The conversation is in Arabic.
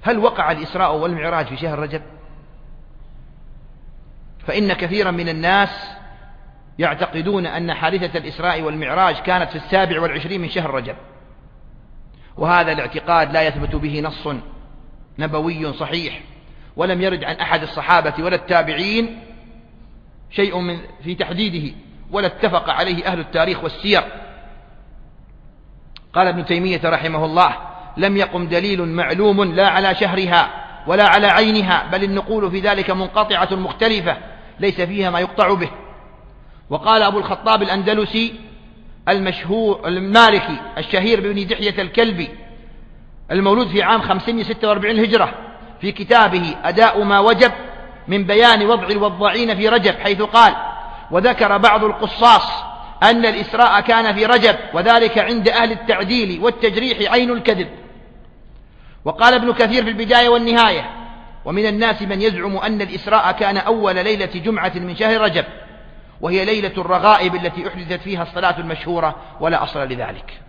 هل وقع الإسراء والمعراج في شهر رجب؟ فإن كثيرا من الناس يعتقدون أن حادثة الإسراء والمعراج كانت في 27 من شهر رجب، وهذا الاعتقاد لا يثبت به نص نبوي صحيح، ولم يرد عن أحد الصحابة ولا التابعين شيء في تحديده، ولا اتفق عليه أهل التاريخ والسير. قال ابن تيمية رحمه الله: لم يقم دليل معلوم لا على شهرها ولا على عينها، بل النقول في ذلك منقطعة مختلفة ليس فيها ما يقطع به. وقال أبو الخطاب الأندلسي المشهور المالكي الشهير بابن دحية الكلبي المولود في عام 546 الهجرة في كتابه أداء ما وجب من بيان وضع الوضاعين في رجب، حيث قال: وذكر بعض القصاص أن الإسراء كان في رجب، وذلك عند أهل التعديل والتجريح عين الكذب. وقال ابن كثير في البداية والنهاية: ومن الناس من يزعم أن الإسراء كان أول ليلة جمعة من شهر رجب، وهي ليلة الرغائب التي أحدثت فيها الصلاة المشهورة، ولا أصل لذلك.